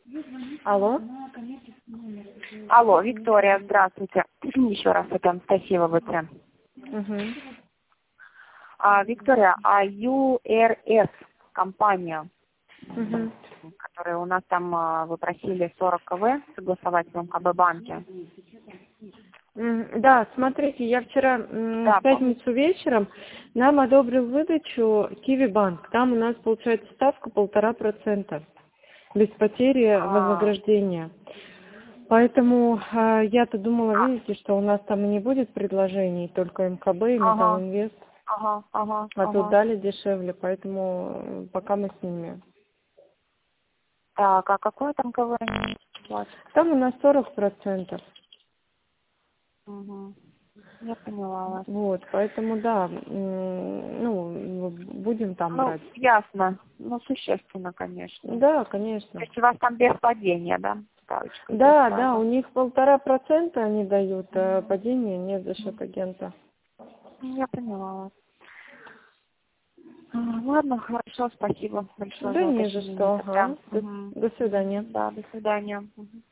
Алло. Алло, Виктория, здравствуйте. Еще раз, это Анастасия ВВЦ. Угу. Виктория, URS компания, Угу. которая у нас там, вы просили 40 КВ согласовать в МКБ банке. Да, смотрите, я вчера Да, в пятницу вечером нам одобрил выдачу Киви Банк. Там у нас получается ставка 1,5%. Без потери вознаграждения. Поэтому я-то думала, видите, что у нас там и не будет предложений, только МКБ и Металлинвест. А тут дали дешевле, поэтому пока мы с ними. Так, а какое там КВ? Там у нас 40%. Угу. Я поняла вас. Вот, поэтому да, ну, будем там брать. Ясно. Ну, существенно, конечно. Да, конечно. То есть у вас там без падения, да? Ставочка Да, да, у них 1,5% они дают, а падения нет за счет агента. Я поняла вас. Ладно, хорошо, спасибо большое Да за не за уточнение. что. Ага. До свидания. Да, до свидания.